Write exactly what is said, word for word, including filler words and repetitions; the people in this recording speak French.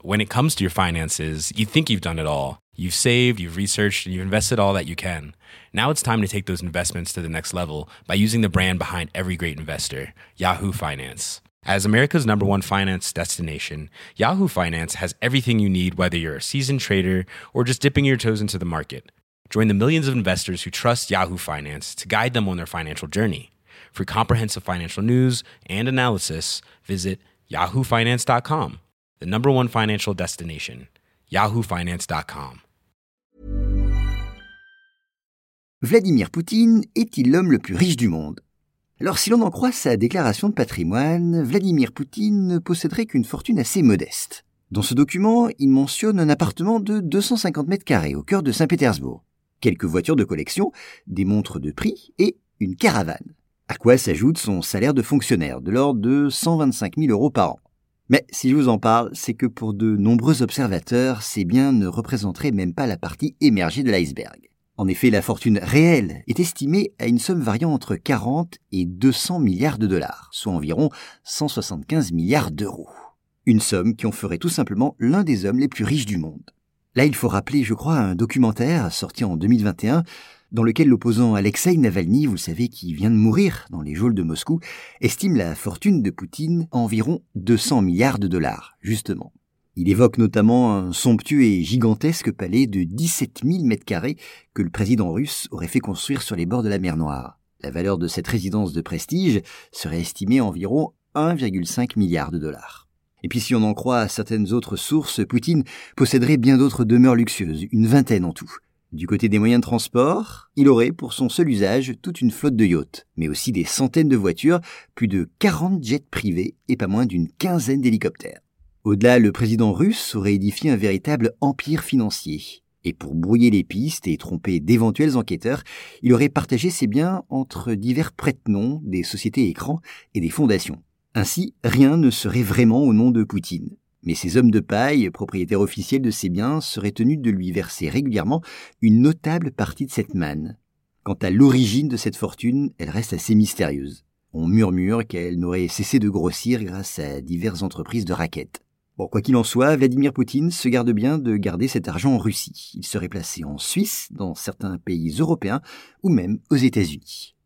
when it comes to your finances, you think you've done it all. You've saved, you've researched, and you've invested all that you can. Now it's time to take those investments to the next level by using the brand behind every great investor, Yahoo Finance. As America's number one finance destination, Yahoo Finance has everything you need, whether you're a seasoned trader or just dipping your toes into the market. Join the millions of investors who trust Yahoo Finance to guide them on their financial journey. For comprehensive financial news and analysis, visit yahoo finance dot com, the number one financial destination, yahoo finance dot com. Vladimir Poutine est-il l'homme le plus riche du monde ? Alors, si l'on en croit sa déclaration de patrimoine, Vladimir Poutine ne posséderait qu'une fortune assez modeste. Dans ce document, il mentionne un appartement de deux cent cinquante mètres carrés au cœur de Saint-Pétersbourg, quelques voitures de collection, des montres de prix et une caravane. À quoi s'ajoute son salaire de fonctionnaire, de l'ordre de cent vingt-cinq mille euros par an. Mais si je vous en parle, c'est que pour de nombreux observateurs, ces biens ne représenteraient même pas la partie émergée de l'iceberg. En effet, la fortune réelle est estimée à une somme variant entre quarante et deux cents milliards de dollars, soit environ cent soixante-quinze milliards d'euros. Une somme qui en ferait tout simplement l'un des hommes les plus riches du monde. Là, il faut rappeler, je crois, un documentaire sorti en deux mille vingt et un, dans lequel l'opposant Alexeï Navalny, vous le savez, qui vient de mourir dans les geôles de Moscou, estime la fortune de Poutine à environ deux cents milliards de dollars, justement. Il évoque notamment un somptueux et gigantesque palais de dix-sept mille mètres carrés que le président russe aurait fait construire sur les bords de la mer Noire. La valeur de cette résidence de prestige serait estimée à environ un virgule cinq milliard de dollars. Et puis si on en croit à certaines autres sources, Poutine posséderait bien d'autres demeures luxueuses, une vingtaine en tout. Du côté des moyens de transport, il aurait pour son seul usage toute une flotte de yachts, mais aussi des centaines de voitures, plus de quarante jets privés et pas moins d'une quinzaine d'hélicoptères. Au-delà, le président russe aurait édifié un véritable empire financier. Et pour brouiller les pistes et tromper d'éventuels enquêteurs, il aurait partagé ses biens entre divers prête-noms, des sociétés écrans et des fondations. Ainsi, rien ne serait vraiment au nom de Poutine. Mais ces hommes de paille, propriétaires officiels de ces biens, seraient tenus de lui verser régulièrement une notable partie de cette manne. Quant à l'origine de cette fortune, elle reste assez mystérieuse. On murmure qu'elle n'aurait cessé de grossir grâce à diverses entreprises de raquettes. Bon, quoi qu'il en soit, Vladimir Poutine se garde bien de garder cet argent en Russie. Il serait placé en Suisse, dans certains pays européens ou même aux États-Unis.